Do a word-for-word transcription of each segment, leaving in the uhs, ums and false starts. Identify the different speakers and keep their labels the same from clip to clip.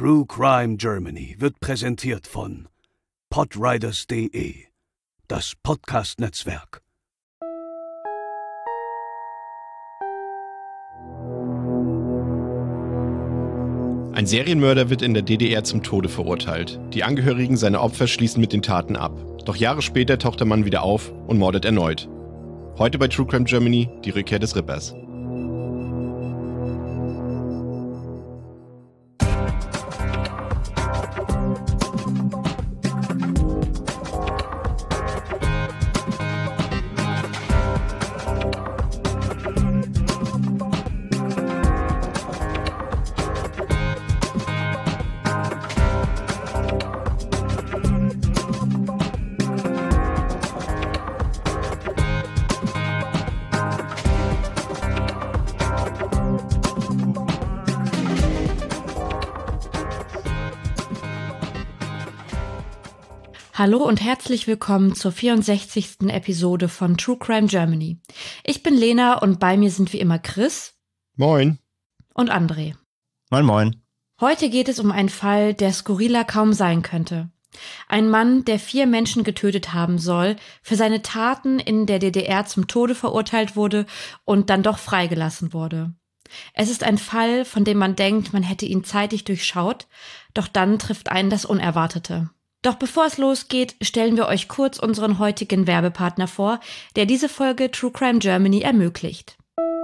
Speaker 1: True Crime Germany wird präsentiert von podriders punkt de, das Podcast-Netzwerk.
Speaker 2: Ein Serienmörder wird in der D D R zum Tode verurteilt. Die Angehörigen seiner Opfer schließen mit den Taten ab. Doch Jahre später taucht der Mann wieder auf und mordet erneut. Heute bei True Crime Germany die Rückkehr des Rippers.
Speaker 3: Hallo und herzlich willkommen zur vierundsechzigsten Episode von True Crime Germany. Ich bin Lena und bei mir sind wie immer Chris.
Speaker 2: Moin.
Speaker 3: Und André.
Speaker 4: Moin moin.
Speaker 3: Heute geht es um einen Fall, der skurriler kaum sein könnte. Ein Mann, der vier Menschen getötet haben soll, für seine Taten in der D D R zum Tode verurteilt wurde und dann doch freigelassen wurde. Es ist ein Fall, von dem man denkt, man hätte ihn zeitig durchschaut, doch dann trifft einen das Unerwartete. Doch bevor es losgeht, stellen wir euch kurz unseren heutigen Werbepartner vor, der diese Folge True Crime Germany ermöglicht.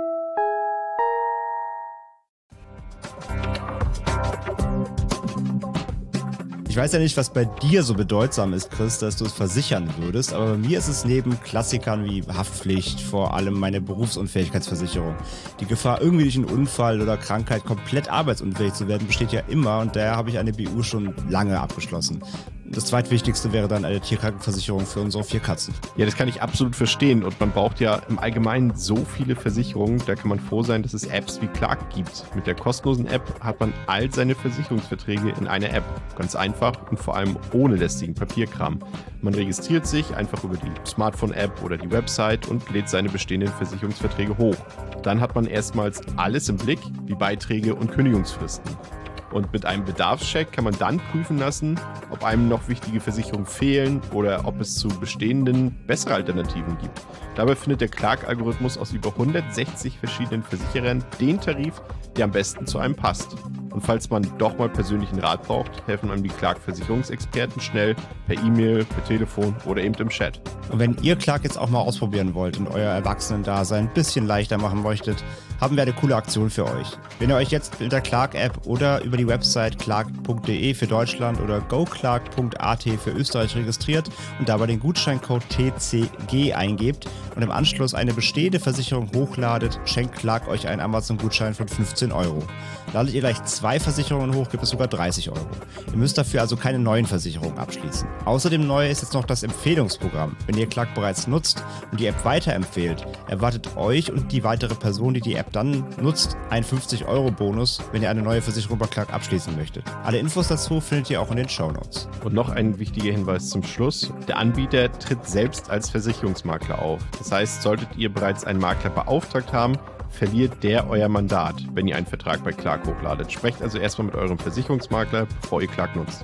Speaker 4: Ich weiß ja nicht, was bei dir so bedeutsam ist, Chris, dass du es versichern würdest, aber bei mir ist es neben Klassikern wie Haftpflicht vor allem meine Berufsunfähigkeitsversicherung. Die Gefahr, irgendwie durch einen Unfall oder Krankheit komplett arbeitsunfähig zu werden, besteht ja immer und daher habe ich eine B U schon lange abgeschlossen. Das zweitwichtigste wäre dann eine Tierkrankenversicherung für unsere vier Katzen.
Speaker 2: Ja, das kann ich absolut verstehen und man braucht ja im Allgemeinen so viele Versicherungen, da kann man froh sein, dass es Apps wie Clark gibt. Mit der kostenlosen App hat man all seine Versicherungsverträge in einer App. Ganz einfach und vor allem ohne lästigen Papierkram. Man registriert sich einfach über die Smartphone-App oder die Website und lädt seine bestehenden Versicherungsverträge hoch. Dann hat man erstmals alles im Blick, wie Beiträge und Kündigungsfristen. Und mit einem Bedarfscheck kann man dann prüfen lassen, ob einem noch wichtige Versicherungen fehlen oder ob es zu bestehenden bessere Alternativen gibt. Dabei findet der Clark-Algorithmus aus über hundertsechzig verschiedenen Versicherern den Tarif, der am besten zu einem passt. Und falls man doch mal persönlichen Rat braucht, helfen einem die Clark-Versicherungsexperten schnell per E-Mail, per Telefon oder eben im Chat.
Speaker 4: Und wenn ihr Clark jetzt auch mal ausprobieren wollt und euer Erwachsenen-Dasein ein bisschen leichter machen möchtet, haben wir eine coole Aktion für euch. Wenn ihr euch jetzt mit der Clark-App oder über die Website clark punkt de für Deutschland oder goclark punkt at für Österreich registriert und dabei den Gutscheincode T C G eingebt und im Anschluss eine bestehende Versicherung hochladet, schenkt Clark euch einen Amazon-Gutschein von fünfzehn Euro. Ladet ihr gleich zwei Versicherungen hoch, gibt es sogar dreißig Euro. Ihr müsst dafür also keine neuen Versicherungen abschließen. Außerdem neu ist jetzt noch das Empfehlungsprogramm. Wenn ihr Clark bereits nutzt und die App weiterempfehlt, erwartet euch und die weitere Person, die die App dann nutzt, einen fünfzig Euro Bonus, wenn ihr eine neue Versicherung bei Clark abschließen möchtet. Alle Infos dazu findet ihr auch in den Shownotes.
Speaker 2: Und noch ein wichtiger Hinweis zum Schluss. Der Anbieter tritt selbst als Versicherungsmakler auf. Das heißt, solltet ihr bereits einen Makler beauftragt haben, verliert der euer Mandat, wenn ihr einen Vertrag bei Clark hochladet. Sprecht also erstmal mit eurem Versicherungsmakler, bevor ihr Clark nutzt.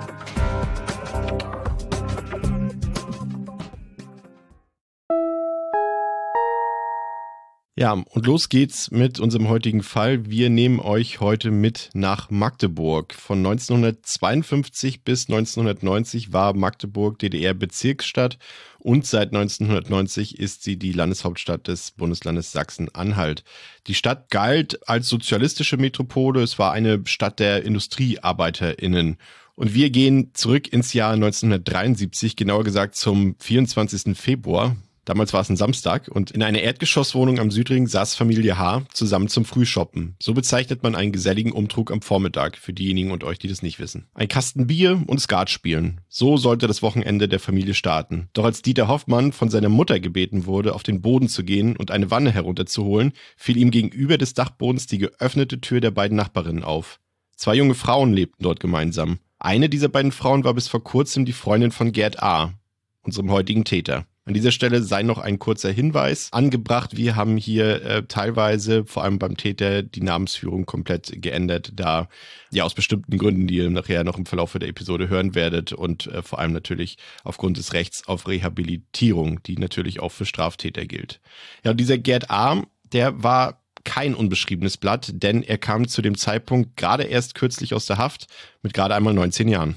Speaker 2: Ja, und los geht's mit unserem heutigen Fall. Wir nehmen euch heute mit nach Magdeburg. Von neunzehnhundertzweiundfünfzig bis neunzehnhundertneunzig war Magdeburg D D R-Bezirksstadt und seit neunzehnhundertneunzig ist sie die Landeshauptstadt des Bundeslandes Sachsen-Anhalt. Die Stadt galt als sozialistische Metropole. Es war eine Stadt der IndustriearbeiterInnen. Und wir gehen zurück ins Jahr neunzehnhundertdreiundsiebzig, genauer gesagt zum vierundzwanzigsten Februar. Damals war es ein Samstag und in einer Erdgeschosswohnung am Südring saß Familie H. zusammen zum Frühshoppen. So bezeichnet man einen geselligen Umtrug am Vormittag, für diejenigen und euch, die das nicht wissen. Ein Kasten Bier und Skat spielen. So sollte das Wochenende der Familie starten. Doch als Dieter Hoffmann von seiner Mutter gebeten wurde, auf den Boden zu gehen und eine Wanne herunterzuholen, fiel ihm gegenüber des Dachbodens die geöffnete Tür der beiden Nachbarinnen auf. Zwei junge Frauen lebten dort gemeinsam. Eine dieser beiden Frauen war bis vor kurzem die Freundin von Gerd A., unserem heutigen Täter. An dieser Stelle sei noch ein kurzer Hinweis angebracht. Wir haben hier äh, teilweise, vor allem beim Täter, die Namensführung komplett geändert, da ja aus bestimmten Gründen, die ihr nachher noch im Verlauf der Episode hören werdet und äh, vor allem natürlich aufgrund des Rechts auf Rehabilitierung, die natürlich auch für Straftäter gilt. Ja, und dieser Gerd A., der war kein unbeschriebenes Blatt, denn er kam zu dem Zeitpunkt gerade erst kürzlich aus der Haft mit gerade einmal neunzehn Jahren.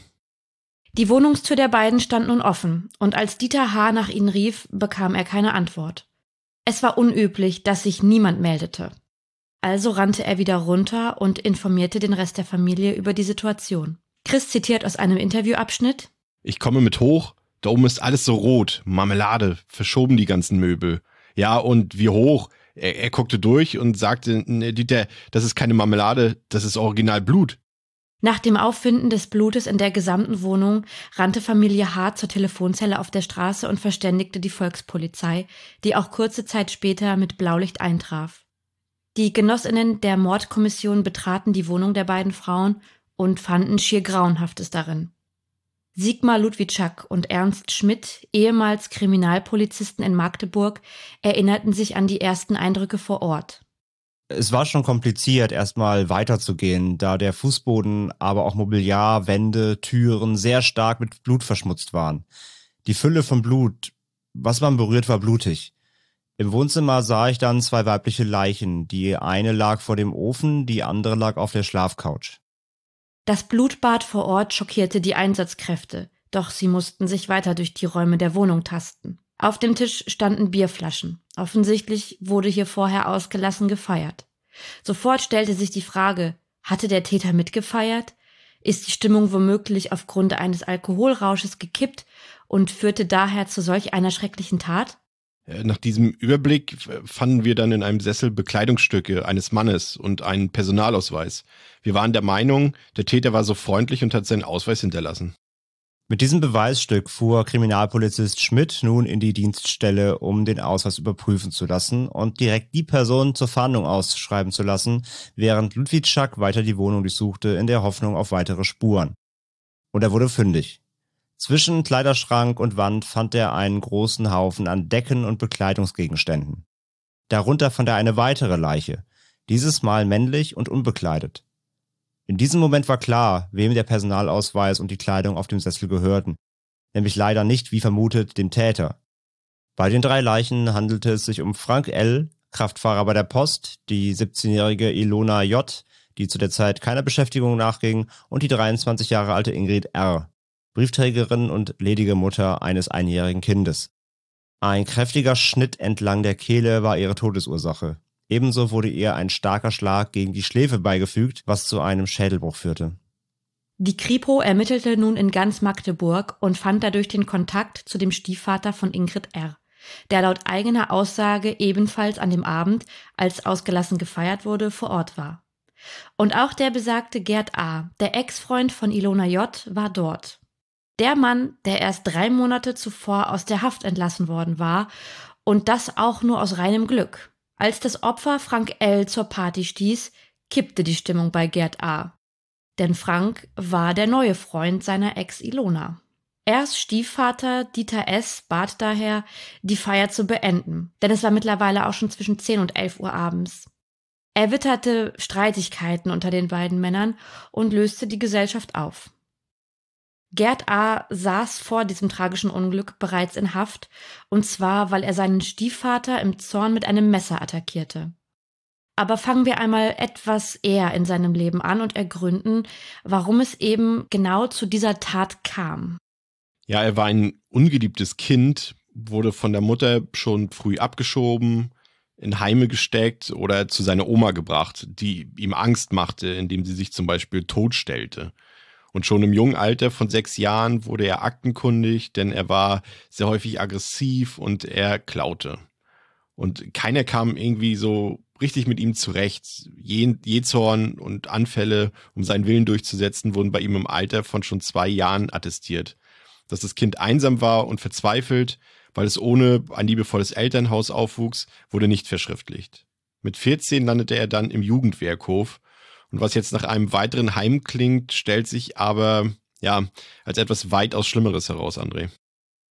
Speaker 3: Die Wohnungstür der beiden stand nun offen, und als Dieter H. nach ihnen rief, bekam er keine Antwort. Es war unüblich, dass sich niemand meldete. Also rannte er wieder runter und informierte den Rest der Familie über die Situation. Chris zitiert aus einem Interviewabschnitt:
Speaker 2: Ich komme mit hoch, da oben ist alles so rot, Marmelade, verschoben die ganzen Möbel. Ja, und wie hoch? Er, er guckte durch und sagte, Dieter, das ist keine Marmelade, das ist original Blut.
Speaker 3: Nach dem Auffinden des Blutes in der gesamten Wohnung rannte Familie H. zur Telefonzelle auf der Straße und verständigte die Volkspolizei, die auch kurze Zeit später mit Blaulicht eintraf. Die Genossinnen der Mordkommission betraten die Wohnung der beiden Frauen und fanden schier Grauenhaftes darin. Sigmar Ludwitschak und Ernst Schmidt, ehemals Kriminalpolizisten in Magdeburg, erinnerten sich an die ersten Eindrücke vor Ort.
Speaker 4: Es war schon kompliziert, erstmal weiterzugehen, da der Fußboden, aber auch Mobiliar, Wände, Türen sehr stark mit Blut verschmutzt waren. Die Fülle von Blut, was man berührt, war blutig. Im Wohnzimmer sah ich dann zwei weibliche Leichen. Die eine lag vor dem Ofen, die andere lag auf der Schlafcouch.
Speaker 3: Das Blutbad vor Ort schockierte die Einsatzkräfte, doch sie mussten sich weiter durch die Räume der Wohnung tasten. Auf dem Tisch standen Bierflaschen. Offensichtlich wurde hier vorher ausgelassen gefeiert. Sofort stellte sich die Frage, hatte der Täter mitgefeiert? Ist die Stimmung womöglich aufgrund eines Alkoholrausches gekippt und führte daher zu solch einer schrecklichen Tat?
Speaker 2: Nach diesem Überblick fanden wir dann in einem Sessel Bekleidungsstücke eines Mannes und einen Personalausweis. Wir waren der Meinung, der Täter war so freundlich und hat seinen Ausweis hinterlassen.
Speaker 4: Mit diesem Beweisstück fuhr Kriminalpolizist Schmidt nun in die Dienststelle, um den Ausweis überprüfen zu lassen und direkt die Person zur Fahndung ausschreiben zu lassen, während Ludwitschak weiter die Wohnung durchsuchte in der Hoffnung auf weitere Spuren. Und er wurde fündig. Zwischen Kleiderschrank und Wand fand er einen großen Haufen an Decken und Bekleidungsgegenständen. Darunter fand er eine weitere Leiche, dieses Mal männlich und unbekleidet. In diesem Moment war klar, wem der Personalausweis und die Kleidung auf dem Sessel gehörten, nämlich leider nicht, wie vermutet, dem Täter. Bei den drei Leichen handelte es sich um Frank L., Kraftfahrer bei der Post, die siebzehnjährige Ilona J., die zu der Zeit keiner Beschäftigung nachging, und die dreiundzwanzig Jahre alte Ingrid R., Briefträgerin und ledige Mutter eines einjährigen Kindes. Ein kräftiger Schnitt entlang der Kehle war ihre Todesursache. Ebenso wurde ihr ein starker Schlag gegen die Schläfe beigefügt, was zu einem Schädelbruch führte.
Speaker 3: Die Kripo ermittelte nun in ganz Magdeburg und fand dadurch den Kontakt zu dem Stiefvater von Ingrid R., der laut eigener Aussage ebenfalls an dem Abend, als ausgelassen gefeiert wurde, vor Ort war. Und auch der besagte Gerd A., der Ex-Freund von Ilona J., war dort. Der Mann, der erst drei Monate zuvor aus der Haft entlassen worden war, und das auch nur aus reinem Glück. Als das Opfer Frank L. zur Party stieß, kippte die Stimmung bei Gerd A. Denn Frank war der neue Freund seiner Ex Ilona. Erst Stiefvater Dieter S. bat daher, die Feier zu beenden, denn es war mittlerweile auch schon zwischen zehn und elf Uhr abends. Er witterte Streitigkeiten unter den beiden Männern und löste die Gesellschaft auf. Gerd A. saß vor diesem tragischen Unglück bereits in Haft, und zwar, weil er seinen Stiefvater im Zorn mit einem Messer attackierte. Aber fangen wir einmal etwas eher in seinem Leben an und ergründen, warum es eben genau zu dieser Tat kam.
Speaker 2: Ja, er war ein ungeliebtes Kind, wurde von der Mutter schon früh abgeschoben, in Heime gesteckt oder zu seiner Oma gebracht, die ihm Angst machte, indem sie sich zum Beispiel totstellte. Und schon im jungen Alter von sechs Jahren wurde er aktenkundig, denn er war sehr häufig aggressiv und er klaute. Und keiner kam irgendwie so richtig mit ihm zurecht. Jähzorn und Anfälle, um seinen Willen durchzusetzen, wurden bei ihm im Alter von schon zwei Jahren attestiert. Dass das Kind einsam war und verzweifelt, weil es ohne ein liebevolles Elternhaus aufwuchs, wurde nicht verschriftlicht. Mit vierzehn landete er dann im Jugendwerkhof. Und was jetzt nach einem weiteren Heim klingt, stellt sich aber ja als etwas weitaus Schlimmeres heraus, André.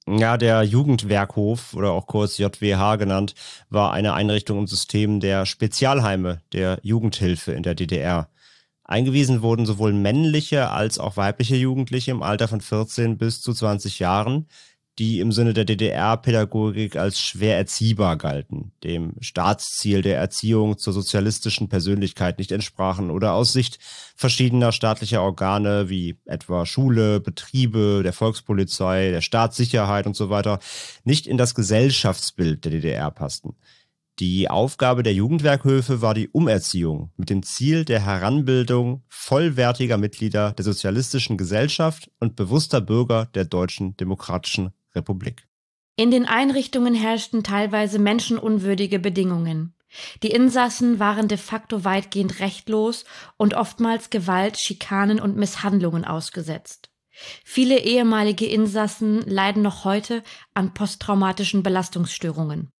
Speaker 4: Ja, der Jugendwerkhof oder auch kurz J W H genannt, war eine Einrichtung im System der Spezialheime der Jugendhilfe in der D D R. Eingewiesen wurden sowohl männliche als auch weibliche Jugendliche im Alter von vierzehn bis zu zwanzig Jahren, die im Sinne der D D R-Pädagogik als schwer erziehbar galten, dem Staatsziel der Erziehung zur sozialistischen Persönlichkeit nicht entsprachen oder aus Sicht verschiedener staatlicher Organe wie etwa Schule, Betriebe, der Volkspolizei, der Staatssicherheit und so weiter nicht in das Gesellschaftsbild der D D R passten. Die Aufgabe der Jugendwerkhöfe war die Umerziehung mit dem Ziel der Heranbildung vollwertiger Mitglieder der sozialistischen Gesellschaft und bewusster Bürger der Deutschen Demokratischen Republik.
Speaker 3: In den Einrichtungen herrschten teilweise menschenunwürdige Bedingungen. Die Insassen waren de facto weitgehend rechtlos und oftmals Gewalt, Schikanen und Misshandlungen ausgesetzt. Viele ehemalige Insassen leiden noch heute an posttraumatischen Belastungsstörungen.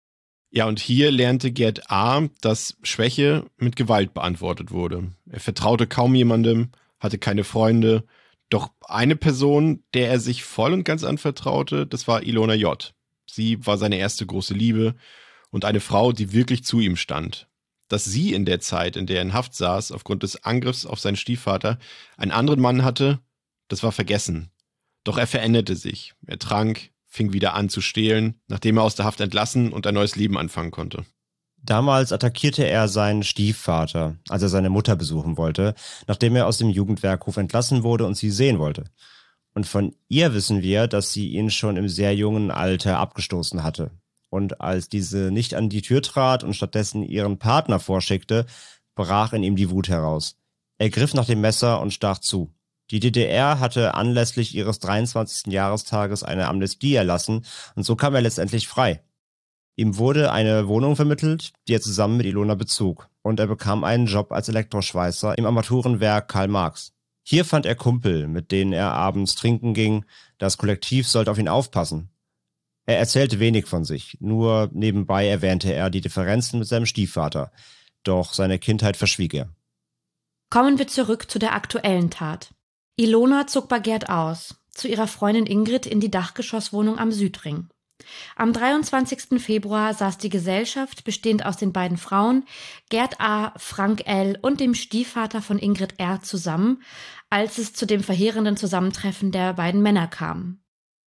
Speaker 2: Ja, und hier lernte Gerd A., dass Schwäche mit Gewalt beantwortet wurde. Er vertraute kaum jemandem, hatte keine Freunde. Doch eine Person, der er sich voll und ganz anvertraute, das war Ilona J. Sie war seine erste große Liebe und eine Frau, die wirklich zu ihm stand. Dass sie in der Zeit, in der er in Haft saß, aufgrund des Angriffs auf seinen Stiefvater, einen anderen Mann hatte, das war vergessen. Doch er veränderte sich. Er trank, fing wieder an zu stehlen, nachdem er aus der Haft entlassen und ein neues Leben anfangen konnte.
Speaker 4: Damals attackierte er seinen Stiefvater, als er seine Mutter besuchen wollte, nachdem er aus dem Jugendwerkhof entlassen wurde und sie sehen wollte. Und von ihr wissen wir, dass sie ihn schon im sehr jungen Alter abgestoßen hatte. Und als diese nicht an die Tür trat und stattdessen ihren Partner vorschickte, brach in ihm die Wut heraus. Er griff nach dem Messer und stach zu. Die D D R hatte anlässlich ihres dreiundzwanzigsten Jahrestages eine Amnestie erlassen und so kam er letztendlich frei. Ihm wurde eine Wohnung vermittelt, die er zusammen mit Ilona bezog, und er bekam einen Job als Elektroschweißer im Armaturenwerk Karl Marx. Hier fand er Kumpel, mit denen er abends trinken ging, das Kollektiv sollte auf ihn aufpassen. Er erzählte wenig von sich, nur nebenbei erwähnte er die Differenzen mit seinem Stiefvater, doch seine Kindheit verschwieg er.
Speaker 3: Kommen wir zurück zu der aktuellen Tat. Ilona zog bei Gerd aus, zu ihrer Freundin Ingrid in die Dachgeschosswohnung am Südring. Am dreiundzwanzigsten Februar saß die Gesellschaft, bestehend aus den beiden Frauen, Gerd A., Frank L. und dem Stiefvater von Ingrid R. zusammen, als es zu dem verheerenden Zusammentreffen der beiden Männer kam.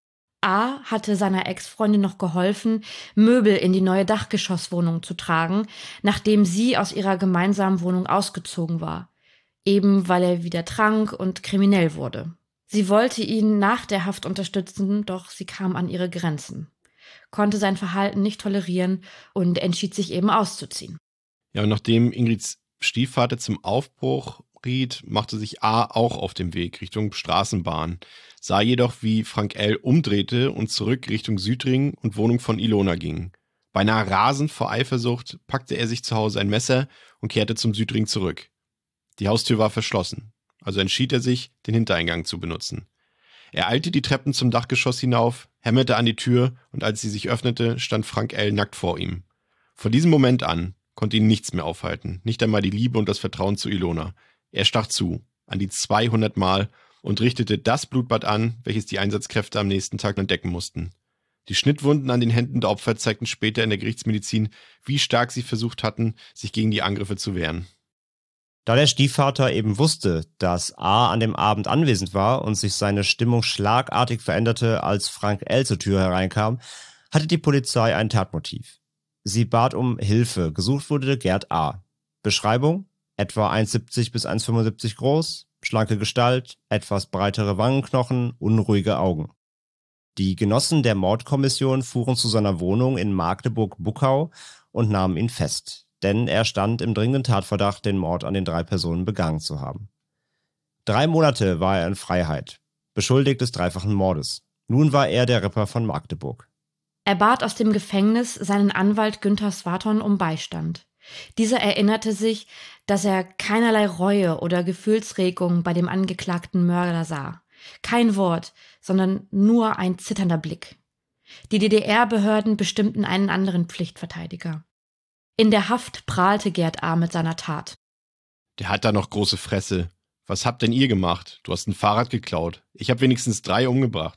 Speaker 3: A. hatte seiner Ex-Freundin noch geholfen, Möbel in die neue Dachgeschosswohnung zu tragen, nachdem sie aus ihrer gemeinsamen Wohnung ausgezogen war, eben weil er wieder trank und kriminell wurde. Sie wollte ihn nach der Haft unterstützen, doch sie kam an ihre Grenzen, konnte sein Verhalten nicht tolerieren und entschied sich eben auszuziehen.
Speaker 2: Ja, und nachdem Ingrids Stiefvater zum Aufbruch riet, machte sich A. auch auf den Weg Richtung Straßenbahn, sah jedoch, wie Frank L. umdrehte und zurück Richtung Südring und Wohnung von Ilona ging. Beinahe rasend vor Eifersucht packte er sich zu Hause ein Messer und kehrte zum Südring zurück. Die Haustür war verschlossen, also entschied er sich, den Hintereingang zu benutzen. Er eilte die Treppen zum Dachgeschoss hinauf, hämmerte an die Tür und als sie sich öffnete, stand Frank L. nackt vor ihm. Von diesem Moment an konnte ihn nichts mehr aufhalten, nicht einmal die Liebe und das Vertrauen zu Ilona. Er stach zu, an die zweihundert Mal und richtete das Blutbad an, welches die Einsatzkräfte am nächsten Tag entdecken mussten. Die Schnittwunden an den Händen der Opfer zeigten später in der Gerichtsmedizin, wie stark sie versucht hatten, sich gegen die Angriffe zu wehren.
Speaker 4: Da der Stiefvater eben wusste, dass A. an dem Abend anwesend war und sich seine Stimmung schlagartig veränderte, als Frank L. zur Tür hereinkam, hatte die Polizei ein Tatmotiv. Sie bat um Hilfe, gesucht wurde Gerd A. Beschreibung: etwa eins Komma siebzig bis eins Komma fünfundsiebzig groß, schlanke Gestalt, etwas breitere Wangenknochen, unruhige Augen. Die Genossen der Mordkommission fuhren zu seiner Wohnung in Magdeburg-Buckau und nahmen ihn fest, denn er stand im dringenden Tatverdacht, den Mord an den drei Personen begangen zu haben. Drei Monate war er in Freiheit, beschuldigt des dreifachen Mordes. Nun war er der Ripper von Magdeburg.
Speaker 3: Er bat aus dem Gefängnis seinen Anwalt Günther Swaton um Beistand. Dieser erinnerte sich, dass er keinerlei Reue oder Gefühlsregung bei dem angeklagten Mörder sah. Kein Wort, sondern nur ein zitternder Blick. Die D D R-Behörden bestimmten einen anderen Pflichtverteidiger. In der Haft prahlte Gerd A. mit seiner Tat.
Speaker 2: Der hat da noch große Fresse. Was habt denn ihr gemacht? Du hast ein Fahrrad geklaut. Ich habe wenigstens drei umgebracht.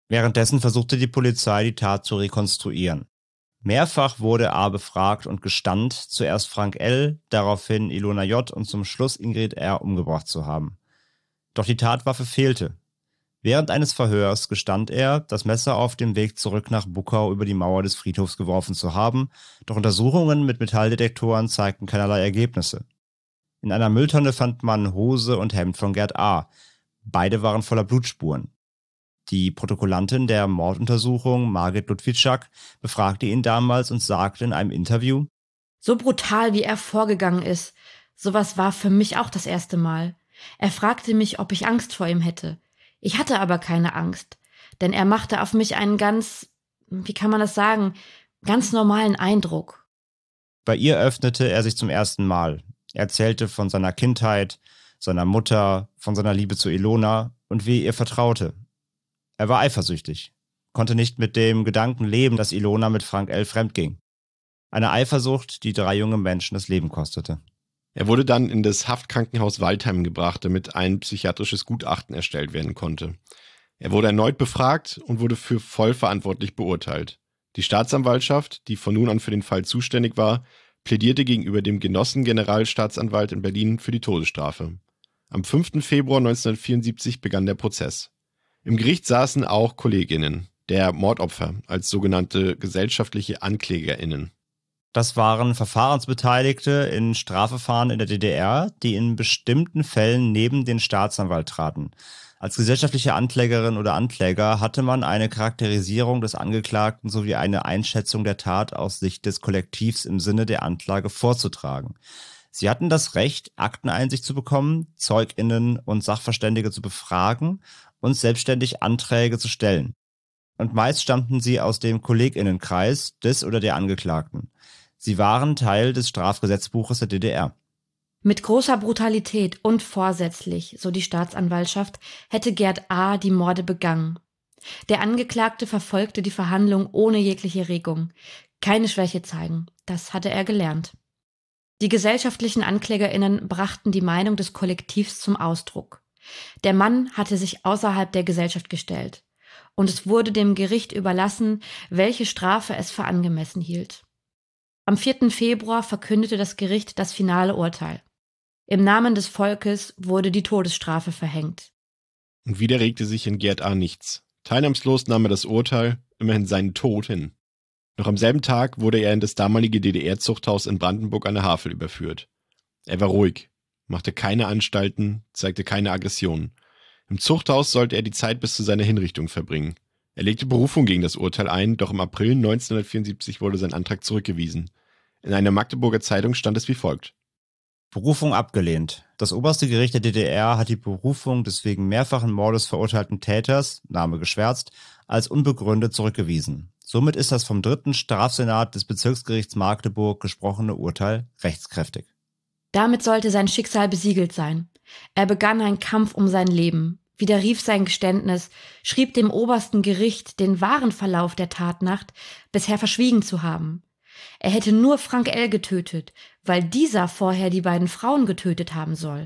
Speaker 4: Währenddessen versuchte die Polizei, die Tat zu rekonstruieren. Mehrfach wurde A. befragt und gestand, zuerst Frank L., daraufhin Ilona J. und zum Schluss Ingrid R. umgebracht zu haben. Doch die Tatwaffe fehlte. Während eines Verhörs gestand er, das Messer auf dem Weg zurück nach Buckau über die Mauer des Friedhofs geworfen zu haben, doch Untersuchungen mit Metalldetektoren zeigten keinerlei Ergebnisse. In einer Mülltonne fand man Hose und Hemd von Gerd A. Beide waren voller Blutspuren. Die Protokollantin der Morduntersuchung, Margit Ludwitschak, befragte ihn damals und sagte in einem Interview:
Speaker 3: So brutal, wie er vorgegangen ist. Sowas war für mich auch das erste Mal. Er fragte mich, ob ich Angst vor ihm hätte. Ich hatte aber keine Angst, denn er machte auf mich einen ganz, wie kann man das sagen, ganz normalen Eindruck.
Speaker 4: Bei ihr öffnete er sich zum ersten Mal. Er erzählte von seiner Kindheit, seiner Mutter, von seiner Liebe zu Ilona und wie er ihr vertraute. Er war eifersüchtig, konnte nicht mit dem Gedanken leben, dass Ilona mit Frank L. fremdging. Eine Eifersucht, die drei junge Menschen das Leben kostete.
Speaker 2: Er wurde dann in das Haftkrankenhaus Waldheim gebracht, damit ein psychiatrisches Gutachten erstellt werden konnte. Er wurde erneut befragt und wurde für vollverantwortlich beurteilt. Die Staatsanwaltschaft, die von nun an für den Fall zuständig war, plädierte gegenüber dem Genossengeneralstaatsanwalt in Berlin für die Todesstrafe. Am fünften Februar neunzehnhundertvierundsiebzig begann der Prozess. Im Gericht saßen auch KollegInnen der Mordopfer als sogenannte gesellschaftliche AnklägerInnen.
Speaker 4: Das waren Verfahrensbeteiligte in Strafverfahren in der D D R, die in bestimmten Fällen neben den Staatsanwalt traten. Als gesellschaftliche Anklägerin oder Ankläger hatte man eine Charakterisierung des Angeklagten sowie eine Einschätzung der Tat aus Sicht des Kollektivs im Sinne der Anklage vorzutragen. Sie hatten das Recht, Akteneinsicht zu bekommen, ZeugInnen und Sachverständige zu befragen und selbstständig Anträge zu stellen. Und meist stammten sie aus dem KollegInnenkreis des oder der Angeklagten. Sie waren Teil des Strafgesetzbuches der D D R.
Speaker 3: Mit großer Brutalität und vorsätzlich, so die Staatsanwaltschaft, hätte Gerd A. die Morde begangen. Der Angeklagte verfolgte die Verhandlung ohne jegliche Regung. Keine Schwäche zeigen, das hatte er gelernt. Die gesellschaftlichen AnklägerInnen brachten die Meinung des Kollektivs zum Ausdruck. Der Mann hatte sich außerhalb der Gesellschaft gestellt. Und es wurde dem Gericht überlassen, welche Strafe es für angemessen hielt. Am vierten Februar verkündete das Gericht das finale Urteil. Im Namen des Volkes wurde die Todesstrafe verhängt.
Speaker 2: Und wieder regte sich in Gerd A. nichts. Teilnahmslos nahm er das Urteil, immerhin seinen Tod, hin. Noch am selben Tag wurde er in das damalige D D R-Zuchthaus in Brandenburg an der Havel überführt. Er war ruhig, machte keine Anstalten, zeigte keine Aggressionen. Im Zuchthaus sollte er die Zeit bis zu seiner Hinrichtung verbringen. Er legte Berufung gegen das Urteil ein, doch im April neunzehnhundertvierundsiebzig wurde sein Antrag zurückgewiesen. In einer Magdeburger Zeitung stand es wie folgt:
Speaker 4: Berufung abgelehnt. Das oberste Gericht der D D R hat die Berufung des wegen mehrfachen Mordes verurteilten Täters, Name geschwärzt, als unbegründet zurückgewiesen. Somit ist das vom dritten Strafsenat des Bezirksgerichts Magdeburg gesprochene Urteil rechtskräftig.
Speaker 3: Damit sollte sein Schicksal besiegelt sein. Er begann einen Kampf um sein Leben, widerrief sein Geständnis, schrieb dem obersten Gericht, den wahren Verlauf der Tatnacht bisher verschwiegen zu haben. Er hätte nur Frank L. getötet, weil dieser vorher die beiden Frauen getötet haben soll.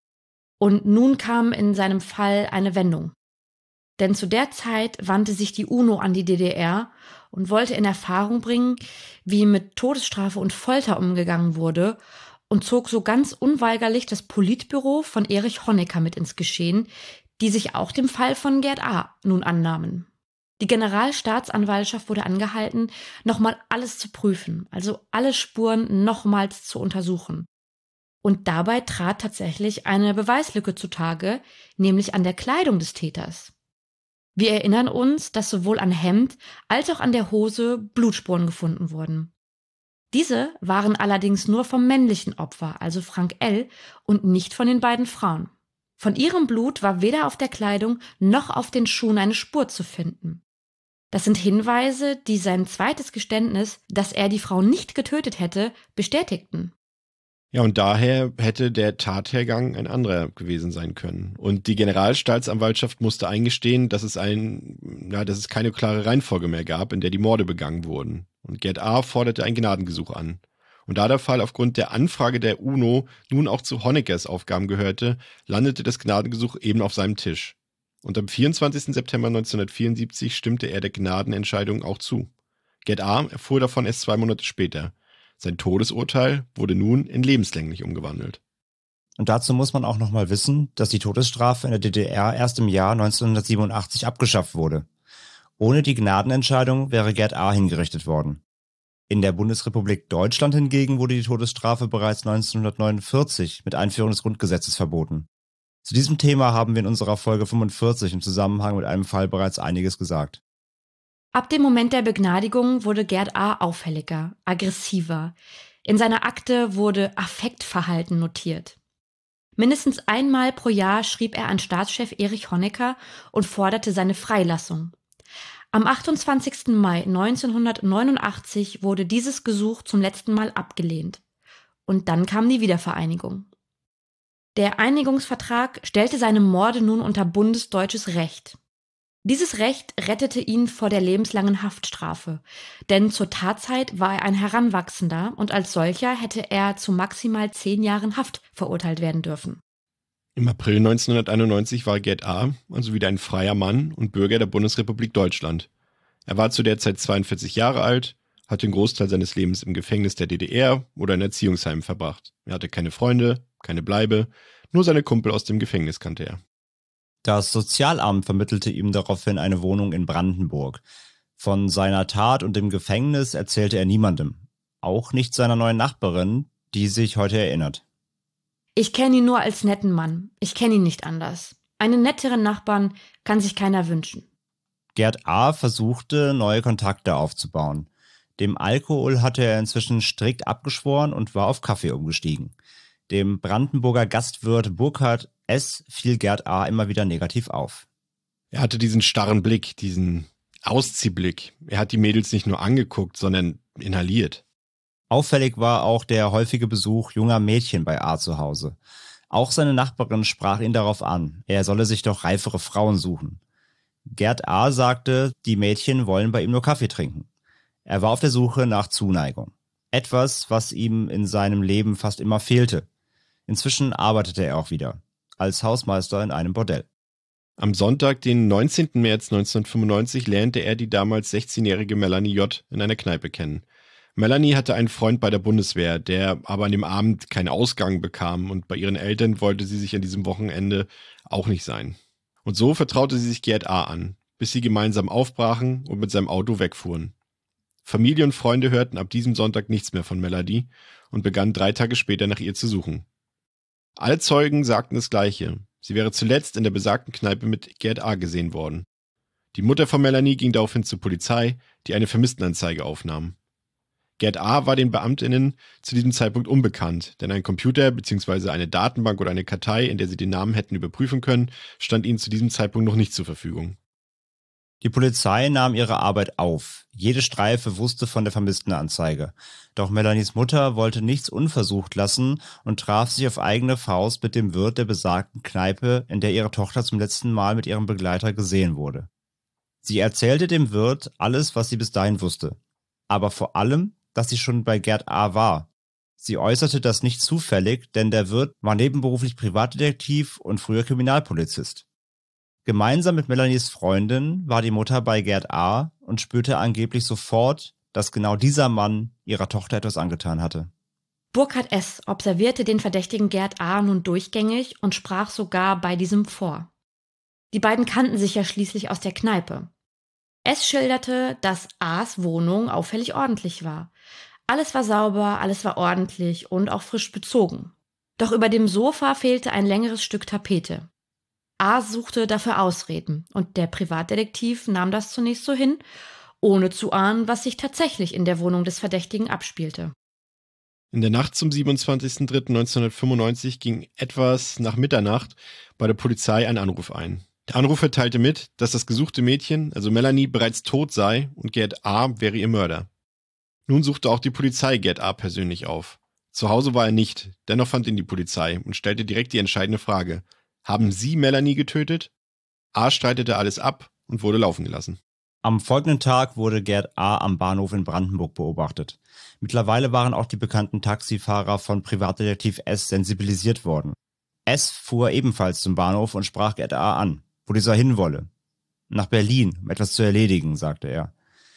Speaker 3: Und nun kam in seinem Fall eine Wendung. Denn zu der Zeit wandte sich die UNO an die D D R und wollte in Erfahrung bringen, wie mit Todesstrafe und Folter umgegangen wurde, und zog so ganz unweigerlich das Politbüro von Erich Honecker mit ins Geschehen, die sich auch dem Fall von Gerd A. nun annahmen. Die Generalstaatsanwaltschaft wurde angehalten, nochmal alles zu prüfen, also alle Spuren nochmals zu untersuchen. Und dabei trat tatsächlich eine Beweislücke zutage, nämlich an der Kleidung des Täters. Wir erinnern uns, dass sowohl an Hemd als auch an der Hose Blutspuren gefunden wurden. Diese waren allerdings nur vom männlichen Opfer, also Frank L., und nicht von den beiden Frauen. Von ihrem Blut war weder auf der Kleidung noch auf den Schuhen eine Spur zu finden. Das sind Hinweise, die sein zweites Geständnis, dass er die Frau nicht getötet hätte, bestätigten.
Speaker 2: Ja, und daher hätte der Tathergang ein anderer gewesen sein können. Und die Generalstaatsanwaltschaft musste eingestehen, dass es ein, ja, dass es keine klare Reihenfolge mehr gab, in der die Morde begangen wurden. Und Gerd A. forderte ein Gnadengesuch an. Und da der Fall aufgrund der Anfrage der UNO nun auch zu Honeckers Aufgaben gehörte, landete das Gnadengesuch eben auf seinem Tisch. Und am vierundzwanzigsten September neunzehnhundertvierundsiebzig stimmte er der Gnadenentscheidung auch zu. Gerd A. erfuhr davon erst zwei Monate später. Sein Todesurteil wurde nun in lebenslänglich umgewandelt.
Speaker 4: Und dazu muss man auch nochmal wissen, dass die Todesstrafe in der D D R erst im Jahr neunzehnhundertsiebenundachtzig abgeschafft wurde. Ohne die Gnadenentscheidung wäre Gerd A. hingerichtet worden. In der Bundesrepublik Deutschland hingegen wurde die Todesstrafe bereits neunzehnhundertneunundvierzig mit Einführung des Grundgesetzes verboten. Zu diesem Thema haben wir in unserer Folge fünfundvierzig im Zusammenhang mit einem Fall bereits einiges gesagt.
Speaker 3: Ab dem Moment der Begnadigung wurde Gerd A. auffälliger, aggressiver. In seiner Akte wurde Affektverhalten notiert. Mindestens einmal pro Jahr schrieb er an Staatschef Erich Honecker und forderte seine Freilassung. Am achtundzwanzigsten Mai neunzehnhundertneunundachtzig wurde dieses Gesuch zum letzten Mal abgelehnt. Und dann kam die Wiedervereinigung. Der Einigungsvertrag stellte seine Morde nun unter bundesdeutsches Recht. Dieses Recht rettete ihn vor der lebenslangen Haftstrafe, denn zur Tatzeit war er ein Heranwachsender und als solcher hätte er zu maximal zehn Jahren Haft verurteilt werden dürfen.
Speaker 2: Im April neunzehnhunderteinundneunzig war Gerd A. also wieder ein freier Mann und Bürger der Bundesrepublik Deutschland. Er war zu der Zeit zweiundvierzig Jahre alt, hat den Großteil seines Lebens im Gefängnis der D D R oder in Erziehungsheimen verbracht. Er hatte keine Freunde, keine Bleibe, nur seine Kumpel aus dem Gefängnis kannte er.
Speaker 4: Das Sozialamt vermittelte ihm daraufhin eine Wohnung in Brandenburg. Von seiner Tat und dem Gefängnis erzählte er niemandem. Auch nicht seiner neuen Nachbarin, die sich heute erinnert.
Speaker 3: Ich kenne ihn nur als netten Mann. Ich kenne ihn nicht anders. Einen netteren Nachbarn kann sich keiner wünschen.
Speaker 4: Gerd A. versuchte, neue Kontakte aufzubauen. Dem Alkohol hatte er inzwischen strikt abgeschworen und war auf Kaffee umgestiegen. Dem Brandenburger Gastwirt Burkhard S. fiel Gerd A. immer wieder negativ auf.
Speaker 2: Er hatte diesen starren Blick, diesen Ausziehblick. Er hat die Mädels nicht nur angeguckt, sondern inhaliert.
Speaker 4: Auffällig war auch der häufige Besuch junger Mädchen bei A. zu Hause. Auch seine Nachbarin sprach ihn darauf an, er solle sich doch reifere Frauen suchen. Gerd A. sagte, die Mädchen wollen bei ihm nur Kaffee trinken. Er war auf der Suche nach Zuneigung. Etwas, was ihm in seinem Leben fast immer fehlte. Inzwischen arbeitete er auch wieder, als Hausmeister in einem Bordell.
Speaker 2: Am Sonntag, den neunzehnten März neunzehnhundertfünfundneunzig, lernte er die damals sechzehnjährige Melanie J. in einer Kneipe kennen. Melanie hatte einen Freund bei der Bundeswehr, der aber an dem Abend keinen Ausgang bekam und bei ihren Eltern wollte sie sich an diesem Wochenende auch nicht sein. Und so vertraute sie sich Gerd A. an, bis sie gemeinsam aufbrachen und mit seinem Auto wegfuhren. Familie und Freunde hörten ab diesem Sonntag nichts mehr von Melanie und begannen drei Tage später nach ihr zu suchen. Alle Zeugen sagten das Gleiche. Sie wäre zuletzt in der besagten Kneipe mit Gerd A. gesehen worden. Die Mutter von Melanie ging daraufhin zur Polizei, die eine Vermisstenanzeige aufnahm. Gerd A. war den BeamtInnen zu diesem Zeitpunkt unbekannt, denn ein Computer bzw. eine Datenbank oder eine Kartei, in der sie den Namen hätten überprüfen können, stand ihnen zu diesem Zeitpunkt noch nicht zur Verfügung.
Speaker 4: Die Polizei nahm ihre Arbeit auf. Jede Streife wusste von der Vermisstenanzeige. Doch Melanies Mutter wollte nichts unversucht lassen und traf sich auf eigene Faust mit dem Wirt der besagten Kneipe, in der ihre Tochter zum letzten Mal mit ihrem Begleiter gesehen wurde. Sie erzählte dem Wirt alles, was sie bis dahin wusste. Aber vor allem, dass sie schon bei Gerd A. war. Sie äußerte das nicht zufällig, denn der Wirt war nebenberuflich Privatdetektiv und früher Kriminalpolizist. Gemeinsam mit Melanies Freundin war die Mutter bei Gerd A. und spürte angeblich sofort, dass genau dieser Mann ihrer Tochter etwas angetan hatte.
Speaker 3: Burkhard S. observierte den verdächtigen Gerd A. nun durchgängig und sprach sogar bei diesem vor. Die beiden kannten sich ja schließlich aus der Kneipe. S. schilderte, dass A.s Wohnung auffällig ordentlich war. Alles war sauber, alles war ordentlich und auch frisch bezogen. Doch über dem Sofa fehlte ein längeres Stück Tapete. A. suchte dafür Ausreden und der Privatdetektiv nahm das zunächst so hin, ohne zu ahnen, was sich tatsächlich in der Wohnung des Verdächtigen abspielte.
Speaker 2: In der Nacht zum siebenundzwanzigsten dritten neunzehnhundertfünfundneunzig ging etwas nach Mitternacht bei der Polizei ein Anruf ein. Der Anrufer teilte mit, dass das gesuchte Mädchen, also Melanie, bereits tot sei und Gerd A. wäre ihr Mörder. Nun suchte auch die Polizei Gerd A. persönlich auf. Zu Hause war er nicht, dennoch fand ihn die Polizei und stellte direkt die entscheidende Frage: Haben Sie Melanie getötet? A. streitete alles ab und wurde laufen gelassen.
Speaker 4: Am folgenden Tag wurde Gerd A. am Bahnhof in Brandenburg beobachtet. Mittlerweile waren auch die bekannten Taxifahrer von Privatdetektiv S. sensibilisiert worden. S. fuhr ebenfalls zum Bahnhof und sprach Gerd A. an. wo dieser hinwolle. Nach Berlin, um etwas zu erledigen, sagte er.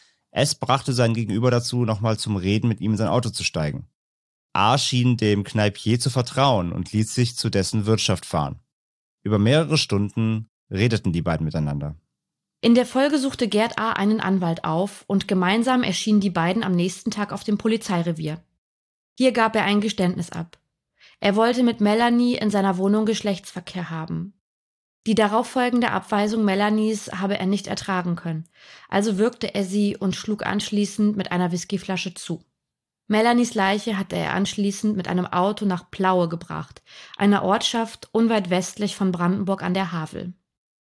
Speaker 4: S. brachte sein Gegenüber dazu, nochmal zum Reden mit ihm in sein Auto zu steigen. A. schien dem Kneipier zu vertrauen und ließ sich zu dessen Wirtschaft fahren. Über mehrere Stunden redeten die beiden miteinander.
Speaker 3: In der Folge suchte Gerd A. einen Anwalt auf und gemeinsam erschienen die beiden am nächsten Tag auf dem Polizeirevier. Hier gab er ein Geständnis ab. Er wollte mit Melanie in seiner Wohnung Geschlechtsverkehr haben. Die darauffolgende Abweisung Melanies habe er nicht ertragen können, also würgte er sie und schlug anschließend mit einer Whiskyflasche zu. Melanies Leiche hatte er anschließend mit einem Auto nach Plaue gebracht, einer Ortschaft unweit westlich von Brandenburg an der Havel.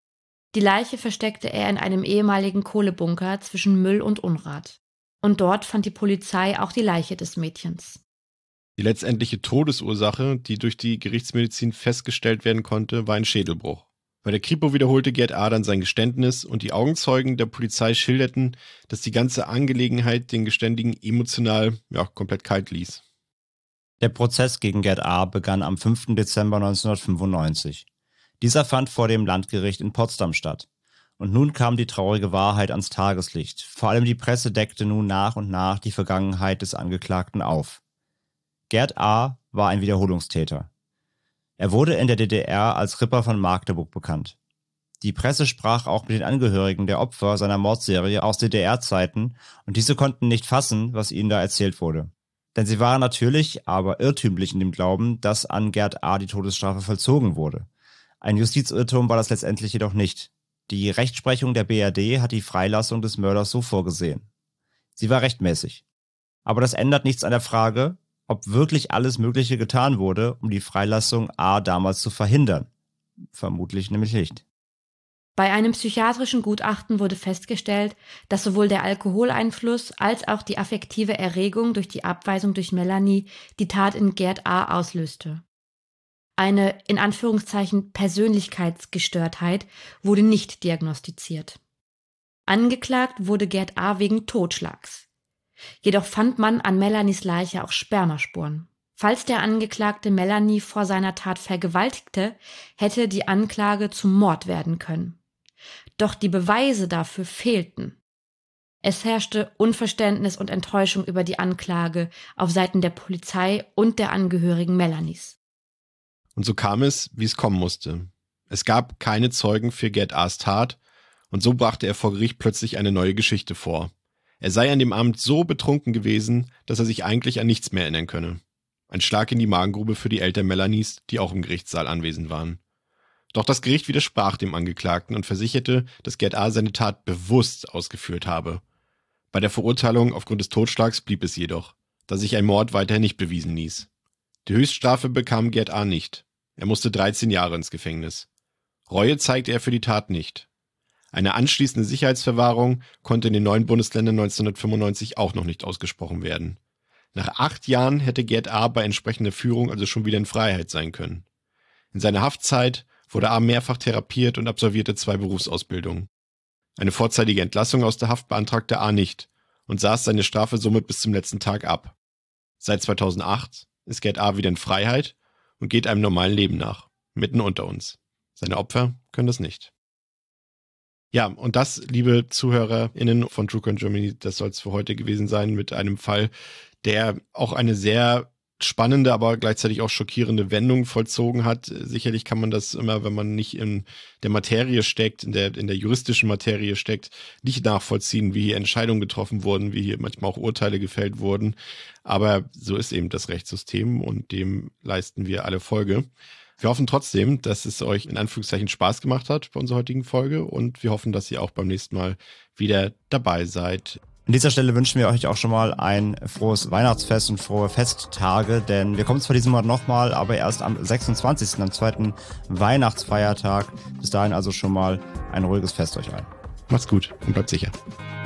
Speaker 3: Die Leiche versteckte er in einem ehemaligen Kohlebunker zwischen Müll und Unrat. Und dort fand die Polizei auch die Leiche des Mädchens.
Speaker 2: Die letztendliche Todesursache, die durch die Gerichtsmedizin festgestellt werden konnte, war ein Schädelbruch. Bei der Kripo wiederholte Gerd A. dann sein Geständnis und die Augenzeugen der Polizei schilderten, dass die ganze Angelegenheit den Geständigen emotional ja, komplett kalt ließ.
Speaker 4: Der Prozess gegen Gerd A. begann am fünften Dezember neunzehnhundertfünfundneunzig. Dieser fand vor dem Landgericht in Potsdam statt. Und nun kam die traurige Wahrheit ans Tageslicht. Vor allem die Presse deckte nun nach und nach die Vergangenheit des Angeklagten auf. Gerd A. war ein Wiederholungstäter. Er wurde in der D D R als Ripper von Magdeburg bekannt. Die Presse sprach auch mit den Angehörigen der Opfer seiner Mordserie aus D D R-Zeiten und diese konnten nicht fassen, was ihnen da erzählt wurde. Denn sie waren natürlich, aber irrtümlich in dem Glauben, dass an Gerd A. die Todesstrafe vollzogen wurde. Ein Justizirrtum war das letztendlich jedoch nicht. Die Rechtsprechung der B R D hat die Freilassung des Mörders so vorgesehen. Sie war rechtmäßig. Aber das ändert nichts an der Frage, ob wirklich alles Mögliche getan wurde, um die Freilassung A. damals zu verhindern. Vermutlich nämlich nicht.
Speaker 3: Bei einem psychiatrischen Gutachten wurde festgestellt, dass sowohl der Alkoholeinfluss als auch die affektive Erregung durch die Abweisung durch Melanie die Tat in Gerd A. auslöste. Eine, in Anführungszeichen, Persönlichkeitsgestörtheit wurde nicht diagnostiziert. Angeklagt wurde Gerd A. wegen Totschlags. Jedoch fand man an Melanies Leiche auch Spermaspuren. Falls der Angeklagte Melanie vor seiner Tat vergewaltigte, hätte die Anklage zum Mord werden können. Doch die Beweise dafür fehlten. Es herrschte Unverständnis und Enttäuschung über die Anklage auf Seiten der Polizei und der Angehörigen Melanies.
Speaker 2: Und so kam es, wie es kommen musste. Es gab keine Zeugen für Gerd A.'s Tat und so brachte er vor Gericht plötzlich eine neue Geschichte vor. Er sei an dem Abend so betrunken gewesen, dass er sich eigentlich an nichts mehr erinnern könne. Ein Schlag in die Magengrube für die Eltern Melanies, die auch im Gerichtssaal anwesend waren. Doch das Gericht widersprach dem Angeklagten und versicherte, dass Gerd A. seine Tat bewusst ausgeführt habe. Bei der Verurteilung aufgrund des Totschlags blieb es jedoch, da sich ein Mord weiterhin nicht bewiesen ließ. Die Höchststrafe bekam Gerd A. nicht. Er musste dreizehn Jahre ins Gefängnis. Reue zeigte er für die Tat nicht. Eine anschließende Sicherheitsverwahrung konnte in den neuen Bundesländern neunzehnhundertfünfundneunzig auch noch nicht ausgesprochen werden. Nach acht Jahren hätte Gerd A. bei entsprechender Führung also schon wieder in Freiheit sein können. In seiner Haftzeit wurde A. mehrfach therapiert und absolvierte zwei Berufsausbildungen. Eine vorzeitige Entlassung aus der Haft beantragte A. nicht und saß seine Strafe somit bis zum letzten Tag ab. Seit zweitausendacht ist Gerd A. wieder in Freiheit und geht einem normalen Leben nach, mitten unter uns. Seine Opfer können das nicht. Ja, und das, liebe ZuhörerInnen von True Crime Germany, das soll es für heute gewesen sein mit einem Fall, der auch eine sehr spannende, aber gleichzeitig auch schockierende Wendung vollzogen hat. Sicherlich kann man das immer, wenn man nicht in der Materie steckt, in der, in der juristischen Materie steckt, nicht nachvollziehen, wie hier Entscheidungen getroffen wurden, wie hier manchmal auch Urteile gefällt wurden. Aber so ist eben das Rechtssystem und dem leisten wir alle Folge. Wir hoffen trotzdem, dass es euch in Anführungszeichen Spaß gemacht hat bei unserer heutigen Folge und wir hoffen, dass ihr auch beim nächsten Mal wieder dabei seid.
Speaker 4: An dieser Stelle wünschen wir euch auch schon mal ein frohes Weihnachtsfest und frohe Festtage, denn wir kommen zwar diesen Monat nochmal, aber erst am sechsundzwanzigsten, am zweiten Weihnachtsfeiertag. Bis dahin also schon mal ein ruhiges Fest euch allen.
Speaker 2: Macht's gut und bleibt sicher.